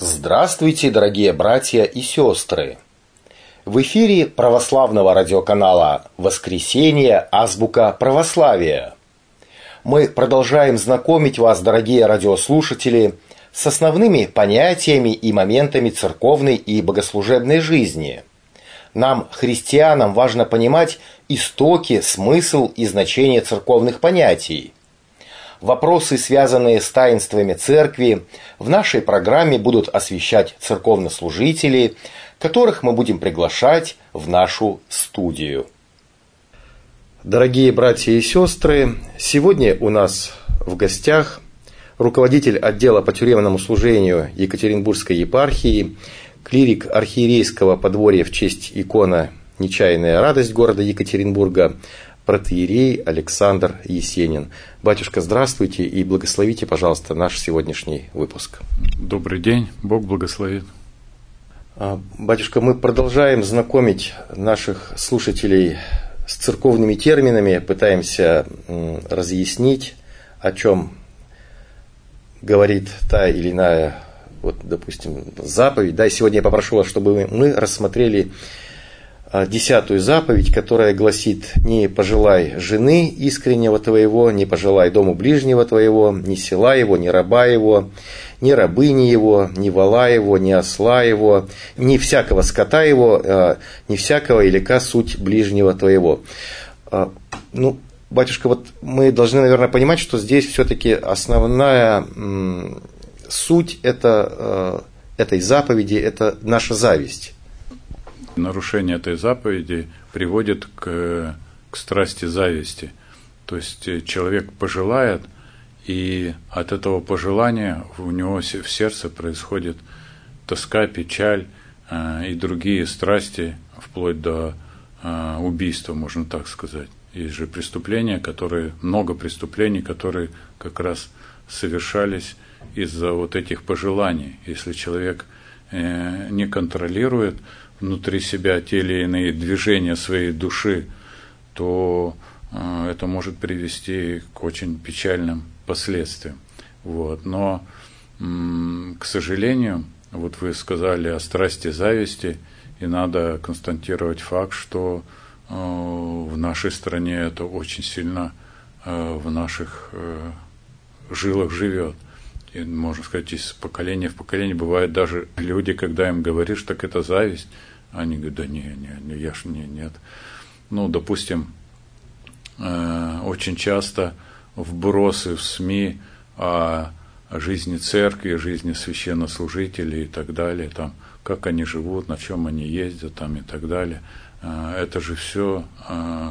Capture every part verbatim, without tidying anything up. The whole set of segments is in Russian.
Здравствуйте, дорогие братья и сестры! В эфире православного радиоканала «Воскресенье. Азбука православия». Мы продолжаем знакомить вас, дорогие радиослушатели, с основными понятиями и моментами церковной и богослужебной жизни. Нам, христианам, важно понимать истоки, смысл и значение церковных понятий. Вопросы, связанные с таинствами церкви, в нашей программе будут освещать церковнослужители, которых мы будем приглашать в нашу студию. Дорогие братья и сестры, сегодня у нас в гостях руководитель отдела по тюремному служению Екатеринбургской епархии, клирик архиерейского подворья в честь икона «Нечаянная радость» города Екатеринбурга, протоиерей Александр Есенин. Батюшка, здравствуйте и благословите, пожалуйста, наш сегодняшний выпуск. Добрый день, Бог благословит. Батюшка, мы продолжаем знакомить наших слушателей с церковными терминами, пытаемся разъяснить, о чем говорит та или иная, вот, допустим, заповедь. Да, и сегодня я попрошу вас, чтобы мы рассмотрели десятую заповедь, которая гласит: «Не пожелай жены искреннего твоего, не пожелай дому ближнего твоего, ни села его, ни раба его, ни рабыни его, ни вола его, ни осла его, ни всякого скота его, ни всякого илика суть ближнего твоего». Ну, батюшка, вот мы должны, наверное, понимать, что здесь все-таки основная суть это, этой заповеди – это наша зависть. Нарушение этой заповеди приводит к, к страсти зависти. То есть человек пожелает, и от этого пожелания у него в сердце происходит тоска, печаль э, и другие страсти, вплоть до э, убийства, можно так сказать. Есть же преступления, которые, много преступлений, которые как раз совершались из-за вот этих пожеланий. Если человек э, не контролирует внутри себя те или иные движения своей души, то э, это может привести к очень печальным последствиям. Вот. Но, м- к сожалению, вот вы сказали о страсти зависти, и надо констатировать факт, что э, в нашей стране это очень сильно э, в наших э, жилах живет. И, можно сказать, из поколения в поколение бывают даже люди, когда им говоришь, так это зависть, они говорят: да не, не, не я ж не, нет. Ну, допустим, э, очень часто вбросы в СМИ о, о жизни церкви, о жизни священнослужителей и так далее, там, как они живут, на чем они ездят там, и так далее. Э, это же все э,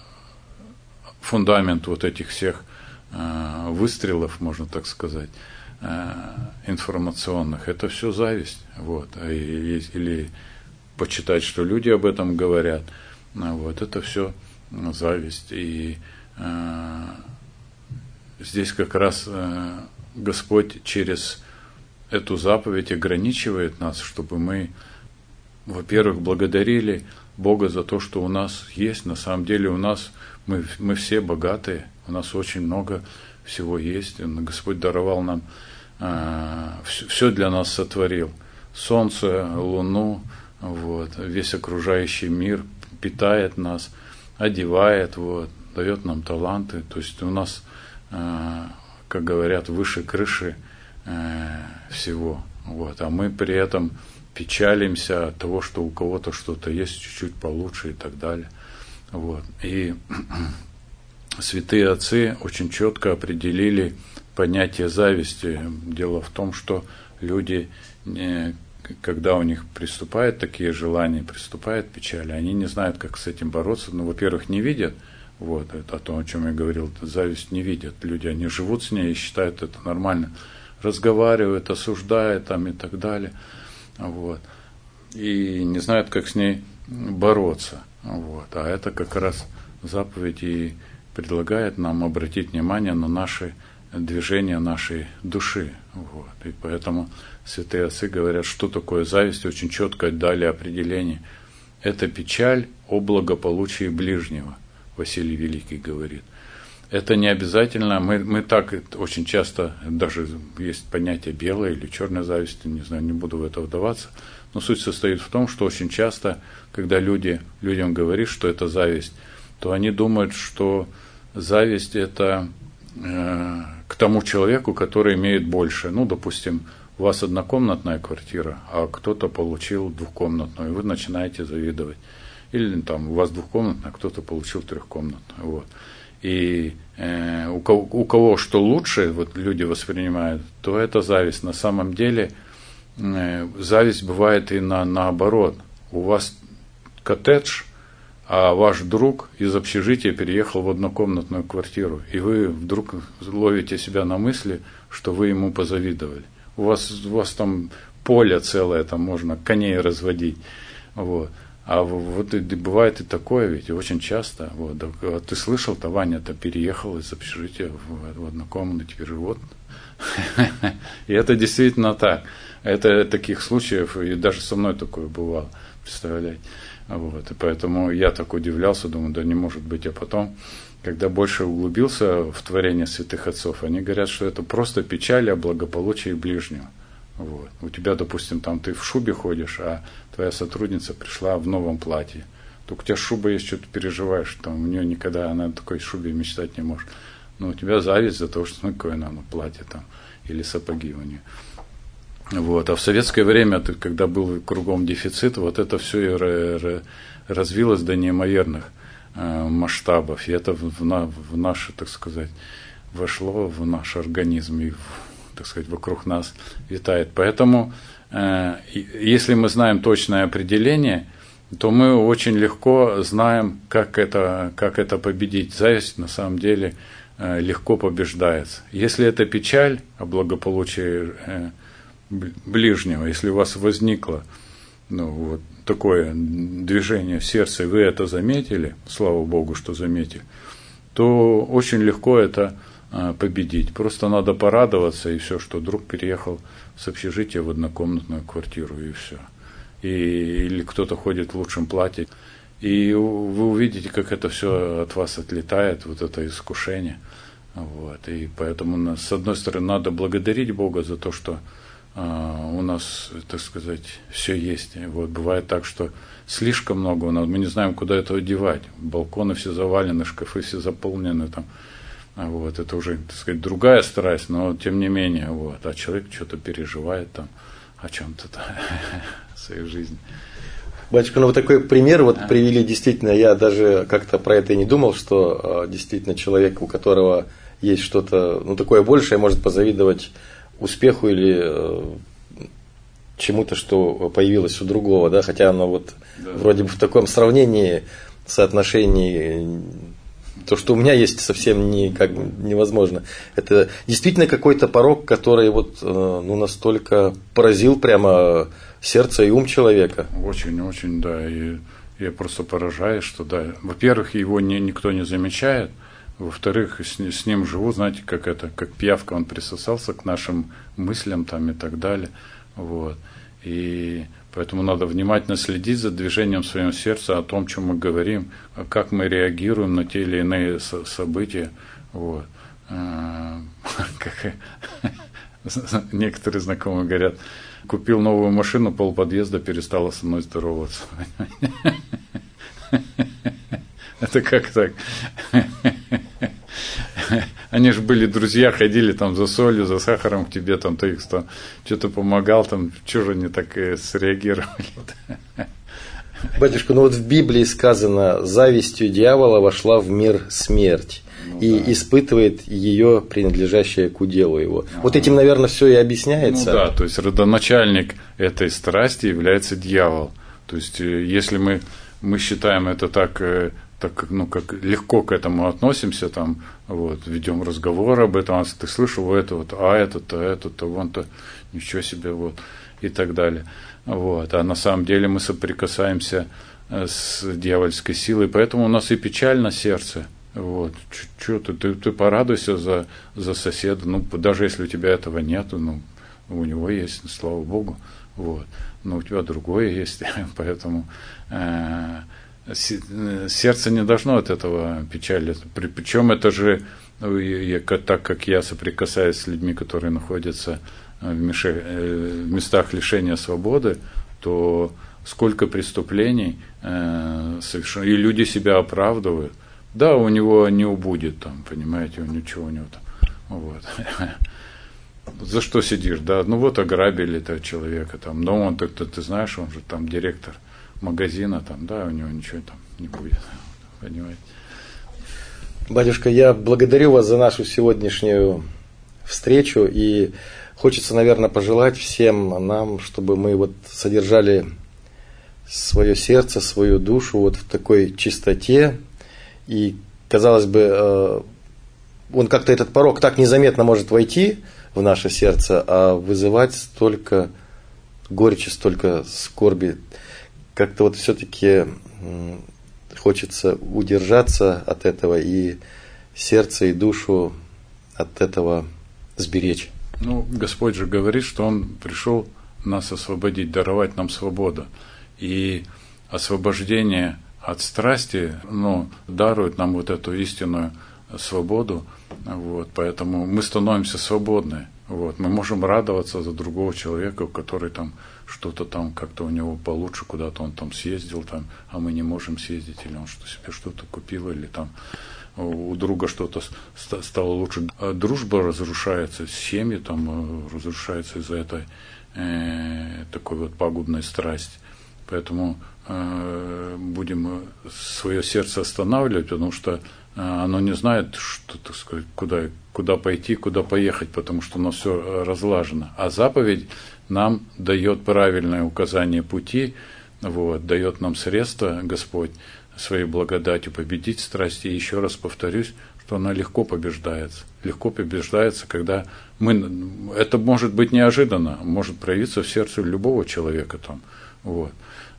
фундамент вот этих всех э, выстрелов, можно так сказать, э, информационных. Это все зависть. Вот. И, или почитать, что люди об этом говорят, вот, это все зависть. И э, здесь как раз э, Господь через эту заповедь ограничивает нас, чтобы мы, во-первых, благодарили Бога за то, что у нас есть. На самом деле у нас, мы, мы все богатые, у нас очень много всего есть. Господь даровал нам, э, все, все для нас сотворил. Солнце, луну, вот, весь окружающий мир питает нас, одевает, вот, дает нам таланты. То есть у нас, э, как говорят, выше крыши э, всего. Вот, а мы при этом печалимся от того, что у кого-то что-то есть чуть-чуть получше и так далее. Вот. И святые отцы очень четко определили понятие зависти. Дело в том, что люди, не когда у них приступают такие желания, приступает печаль, они не знают, как с этим бороться. Ну, во-первых, не видят, вот, это о том, о чем я говорил, зависть не видят. Люди, они живут с ней и считают это нормально. Разговаривают, осуждают там и так далее. Вот. И не знают, как с ней бороться. Вот. А это как раз заповедь и предлагает нам обратить внимание на наши движения нашей души. Вот. И поэтому святые отцы говорят, что такое зависть, очень четко дали определение. Это печаль о благополучии ближнего, Василий Великий говорит. это не обязательно. Мы, мы так очень часто, даже есть понятие белая или черная зависть, не знаю, не буду в это вдаваться. Но суть состоит в том, что очень часто, когда люди, людям говоришь, что это зависть, то они думают, что зависть это э, к тому человеку, который имеет больше. Ну, допустим, у вас однокомнатная квартира, а кто-то получил двухкомнатную, и вы начинаете завидовать. Или там у вас двухкомнатная, а кто-то получил трехкомнатную. Вот. И э, у, кого, у кого что лучше, вот люди воспринимают, то это зависть. На самом деле э, зависть бывает и на, наоборот. У вас коттедж, а ваш друг из общежития переехал в однокомнатную квартиру, и вы вдруг ловите себя на мысли, что вы ему позавидовали. У вас, у вас там поле целое, там можно коней разводить. Вот. А вот и бывает и такое, ведь очень часто. Вот, а ты слышал-то, Ваня-то переехал из общежития в, в однокомнатную, теперь вот. И это действительно так. Это таких случаев, и даже со мной такое бывало, представляете. Вот, и поэтому я так удивлялся, думаю, да не может быть. А потом, когда больше углубился в творение святых отцов, они говорят, что это просто печаль о благополучии ближнего. Вот. У тебя, допустим, там ты в шубе ходишь, а твоя сотрудница пришла в новом платье. Только у тебя шуба есть, что ты переживаешь, там у нее никогда, она о такой шубе мечтать не может. Но у тебя зависть за то, что ну какое она, ну, платье там, или сапоги у нее. Вот. А в советское время, когда был кругом дефицит, вот это все и развилось до неимоверных э, масштабов. И это в, на, в наше, так сказать, вошло в наш организм и, так сказать, вокруг нас витает. Поэтому, э, если мы знаем точное определение, то мы очень легко знаем, как это, как это победить. Зависть, на самом деле, э, легко побеждается. Если это печаль о благополучии э, ближнего, если у вас возникло ну, вот такое движение в сердце, и вы это заметили, слава Богу, что заметили, то очень легко это а, победить. Просто надо порадоваться, и все, что друг переехал с общежития в однокомнатную квартиру, и все. И, или кто-то ходит в лучшем платье. И вы увидите, как это все от вас отлетает, вот это искушение. Вот. И поэтому, с одной стороны, надо благодарить Бога за то, что Uh, у нас, так сказать, все есть. Вот, бывает так, что слишком много у нас, мы не знаем, куда это девать. Балконы все завалены, шкафы все заполнены. Там. Вот, это уже, так сказать, другая страсть, но тем не менее. Вот, а человек что-то переживает там, о чем-то в своей жизни. Батюшка, ну вы такой пример вот привели, действительно, я даже как-то про это и не думал, что действительно человек, у которого есть что-то, ну такое большее, может позавидовать успеху или э, чему-то, что появилось у другого, да, хотя оно вот да. Вроде бы в таком сравнении, соотношении, то, что у меня есть, совсем не, как бы, невозможно. Это действительно какой-то порок, который вот, э, ну, настолько поразил прямо сердце и ум человека. Очень-очень, да, и я просто поражаюсь, что да, во-первых, его не, никто не замечает. Во-вторых, с, с ним живу, знаете, как это, как пиявка, он присосался к нашим мыслям там и так далее. Вот. И поэтому надо внимательно следить за движением своего сердца, о том, чем мы говорим, как мы реагируем на те или иные со- события. Вот. Как некоторые знакомые говорят, купил новую машину, полподъезда перестала со мной здороваться. Это как так? Они же были друзья, ходили там за солью, за сахаром к тебе, там ты их там что-то помогал, там что же они так среагировали? Батюшка, ну вот в Библии сказано, завистью дьявола вошла в мир смерть. Ну, и да. Испытывает ее, принадлежащее к уделу его. А-а-а. Вот этим, наверное, все и объясняется. Ну да, то есть родоначальник этой страсти является дьявол. То есть если мы, мы считаем это так, так ну, как легко к этому относимся, там, вот, ведем разговор об этом, а ты слышал, вот это вот, а это-то, это-то, вон-то, ничего себе, вот, и так далее. Вот. А на самом деле мы соприкасаемся с дьявольской силой, поэтому у нас и печаль на сердце. Вот. Что ты, ты, ты порадуйся за, за соседа, ну, даже если у тебя этого нету, ну, у него есть, слава Богу, вот. Но у тебя другое есть, поэтому э, сердце не должно от этого печалиться. Причем это же ну, я, так как я соприкасаюсь с людьми, которые находятся в, меше, в местах лишения свободы, то сколько преступлений э, совершенно, и люди себя оправдывают. Да, у него не убудет там, понимаете, у ничего у него там. Вот. За что сидишь? Да, ну вот ограбили этого человека там, но он, ты, ты знаешь, он же там директор магазина, там, да, у него ничего там не будет, понимаете. Батюшка, я благодарю вас за нашу сегодняшнюю встречу, и хочется, наверное, пожелать всем нам, чтобы мы вот содержали свое сердце, свою душу вот в такой чистоте, и, казалось бы, он как-то этот порог так незаметно может войти в наше сердце, а вызывать столько горечи, столько скорби. Как-то вот все-таки хочется удержаться от этого и сердце, и душу от этого сберечь. Ну, Господь же говорит, что Он пришел нас освободить, даровать нам свободу. И освобождение от страсти, ну, дарует нам вот эту истинную свободу. Вот, поэтому мы становимся свободны. Вот, мы можем радоваться за другого человека, который там что-то там как-то у него получше, куда-то он там съездил, там, а мы не можем съездить, или он что себе что-то купил, или там у друга что-то стало лучше. А дружба разрушается, семьи там разрушаются из-за этой э, такой вот пагубной страсти. Поэтому э, будем свое сердце останавливать, потому что оно не знает, что, так сказать, куда, куда пойти, куда поехать, потому что оно все разлажено. А заповедь нам дает правильное указание пути, вот, дает нам средства, Господь, своей благодатью победить страсти. И еще раз повторюсь, что она легко побеждается. Легко побеждается, когда мы... Это может быть неожиданно, может проявиться в сердце любого человека там. Вот.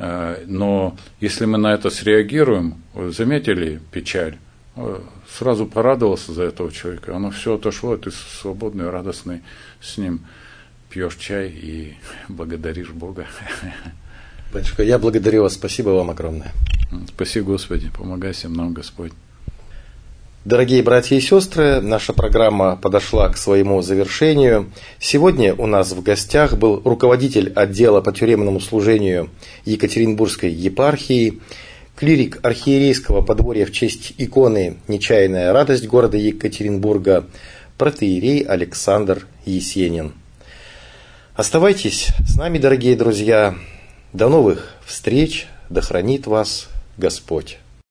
Но если мы на это среагируем, заметили печаль, сразу порадовался за этого человека, оно все отошло, и ты свободный, радостный с ним пьешь чай и благодаришь Бога. Батюшка, я благодарю вас, спасибо вам огромное. Спасибо, Господи, помогай всем нам, Господь. Дорогие братья и сестры, наша программа подошла к своему завершению. Сегодня у нас в гостях был руководитель отдела по тюремному служению Екатеринбургской епархии, клирик архиерейского подворья в честь иконы «Нечаянная радость» города Екатеринбурга, протоиерей Александр Есенин. Оставайтесь с нами, дорогие друзья. До новых встреч, да хранит вас Господь.